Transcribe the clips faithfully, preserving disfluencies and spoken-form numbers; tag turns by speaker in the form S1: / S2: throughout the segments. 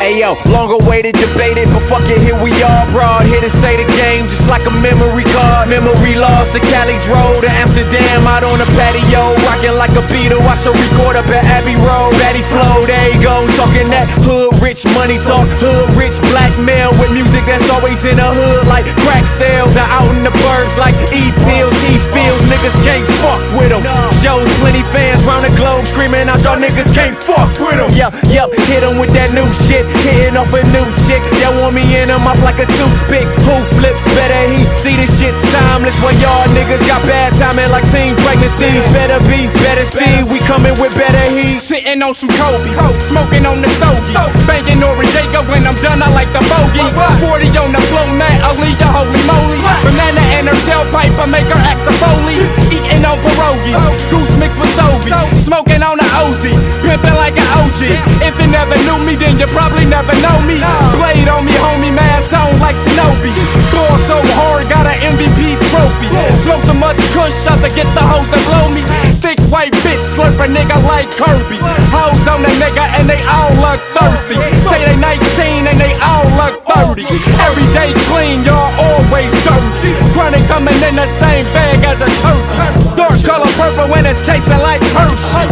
S1: Ayo, long awaited, debated, but fuck it, here we are. Broad here to say the game, just like a memory card. Memory lost to Cali Road to Amsterdam, out on the patio, rocking like a Beatle. I should record up at Abbey Road. Batty Flow, there you go, talking that hood rich money talk, hood rich blackmail with music that's always in the hood like crack sales. Are out in the burbs like E pills, E feels. Niggas can't fuck with them. Shows plenty fans round the globe screaming out, y'all niggas can't fuck with them. Yep, yep, hit them with that new shit, hitting off a new chick that want me in them off like a toothpick. Who flips better? He see this shit's timeless. Well, y'all niggas got bad timing like teen pregnancies. Better be, better see, we coming with better heat.
S2: Sitting on some Kobe, smoking on the stogie, banging Noriega when I'm done. I like the bogey. Forty on the flow, man, Aaliyah, holy moly. Banana in her tailpipe, I make her act a Foley. Eating on pierogies, goose mixed with Soviet, smoking on the O Z, pimping like an O G. If you never knew me, then you probably never know me. Blade on me, homie, man, sound like Shinobi. Ball so hard, got an M V P trophy. Smoke so much kush, I forget the hoes that blow me. Thick white bitch, slurp a nigga like Kirby. Hoes on the nigga and they all look thirsty. Say they nineteen and they all look thirty. Every day clean, y'all always dirty. Chronic coming in the same bag as a turkey. Dark color purple when it's tasting like Hershey.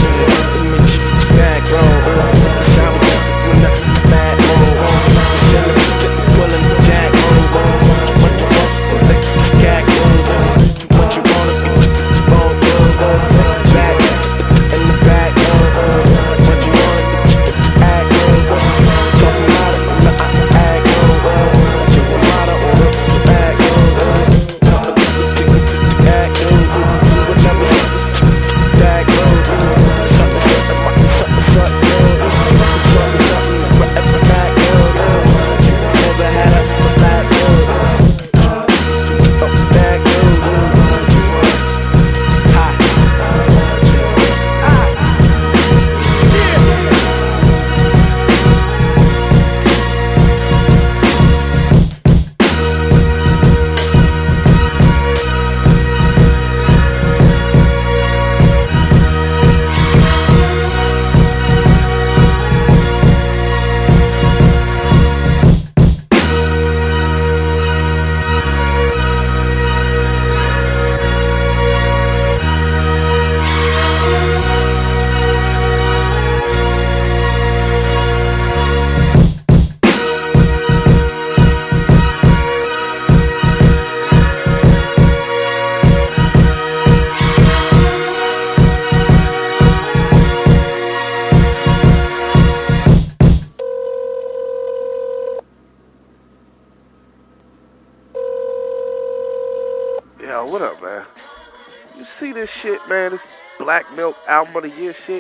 S3: Yo, what up, man? You see this shit, man? This Black Milk Album of the Year shit?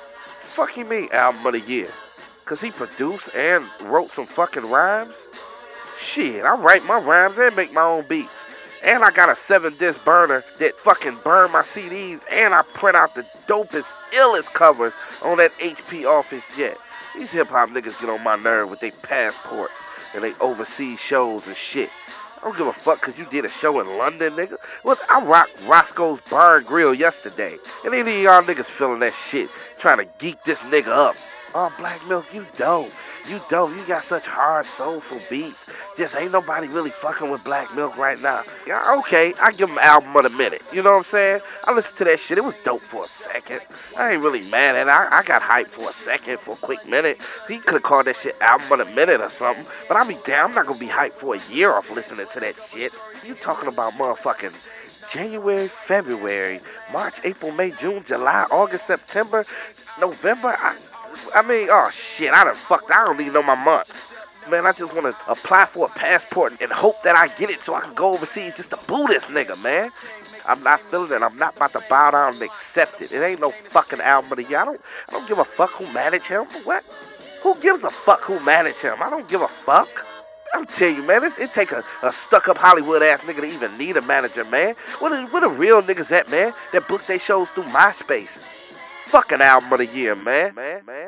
S3: Fuck you mean Album of the Year? Cause he produced and wrote some fucking rhymes? Shit, I write my rhymes and make my own beats. And I got a seven disc burner that fucking burn my C Ds, and I print out the dopest, illest covers on that H P Office jet. These hip-hop niggas get on my nerve with their passports and they overseas shows and shit. I don't give a fuck cause you did a show in London, nigga. What? I rocked Roscoe's Bar and Grill yesterday. And any of y'all niggas feeling that shit, trying to geek this nigga up. Oh, Black Milk, you dope. You dope. You got such hard, soulful beats. Just ain't nobody really fucking with Black Milk right now. Yeah, okay, I give him album of the minute. You know what I'm saying? I listened to that shit. It was dope for a second. I ain't really mad at it. I, I got hyped for a second, for a quick minute. He could have called that shit album of the minute or something. But I be damn, I'm not gonna be hyped for a year off listening to that shit. You talking about motherfucking January, February, March, April, May, June, July, August, September, November. I, I mean, oh shit, I done fucked. I don't even know my months. Man, I just want to apply for a passport and hope that I get it so I can go overseas just to boo this nigga, man. I'm not feeling it. I'm not about to bow down and accept it. It ain't no fucking album of the year. I don't, I don't give a fuck who managed him. What? Who gives a fuck who managed him? I don't give a fuck. I'm telling you, man, it, it take a, a stuck-up Hollywood-ass nigga to even need a manager, man. What are, what are real niggas at, man, that book their shows through MySpace? Fucking album of the year, man. man, man.